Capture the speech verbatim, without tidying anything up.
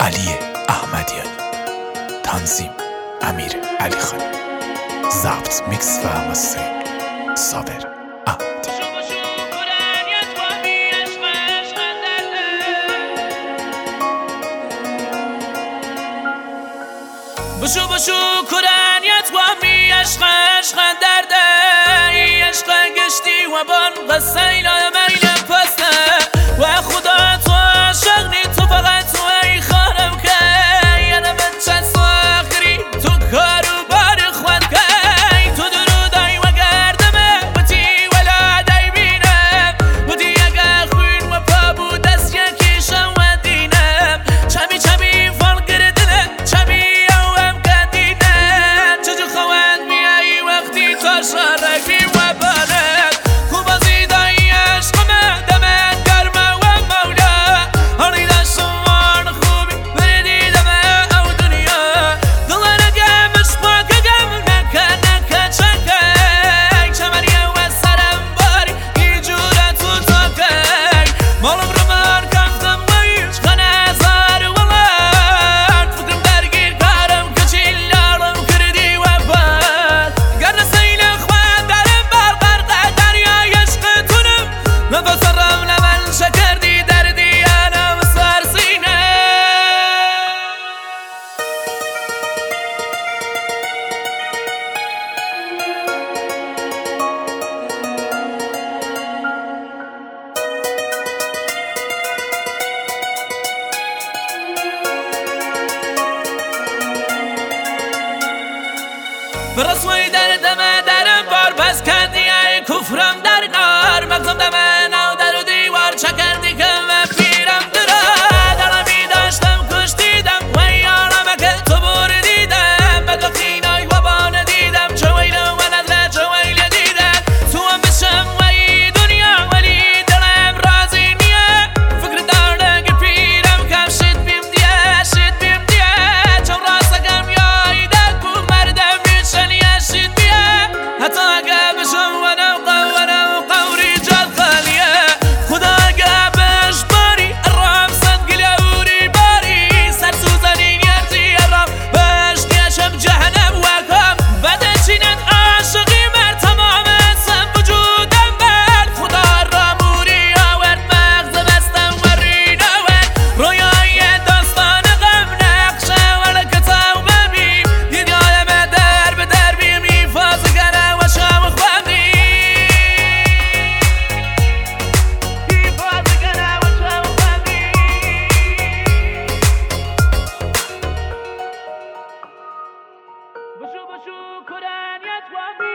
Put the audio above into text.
علی احمدیانی، تنظیم امیر علی خانی، ضبط میکس و مسترینگ صابر احمدی. بشو بشو کرانیت و می عشق عشق درده ای عشق گشتی و بان غسیل میل پسته و خدا تو عاشق نی تو فقط تو ای خانم که یعنی من چند ساخری تو کارو بار خود که تو درودای و گردمه بودی ولادای بینم بودی اگه خوین و پا بود دست یکیشم و دینم چمی چمی فال گردنه چمی شرقی و بلد خوب از ایدای عشق مدمت گرمه و مولا هرید شوان خوبی بردی دمه او دنیا دلانه گمش پاک گم نکه نکه چکه چمریه و سرم باری ای جوره تو تاکه مالم رو من کفتم و ایش خانه زار ولد فکرم درگیر کارم کچیلارم کردی و بد گرنه نفسرم لمن شکردی دردی انا وصار سینه برسوی دردم درم بار پس کردی ای کفرم در نار مغزم دمه نو در و دیوار چکردی که و پیرم درا درمی داشتم کش دیدم و یارم که تو بردیدم بدبختینای و بانه دیدم چه ویله و ندره چه ویله دیدم تو هم بشم و ای دنیا ولی دلم رازی نیه فکر دارده که پیرم کم شد بیم دیه شد بیم دیه چون راستگم یا ایده کو مردم میشن یه شد بیه حتی اگه بشم و نوقع و نوقع و ریجال خالیه خدا اگه بهش باری ارام صد گلیوری باری سر سوزنین یرزی ارام بهش دیشم جهنم وکم بده چینت عاشقی مر تمام اسم وجودم بر خدا را موری آورد مغز بستم و رینه ورد رویای داستان غم نقشه ورد کتاب ببین دیدیالم در به در بیم ایفاز گره و شام خواندی ایفاز گره و شام خواندی بشو بشو کرانیت و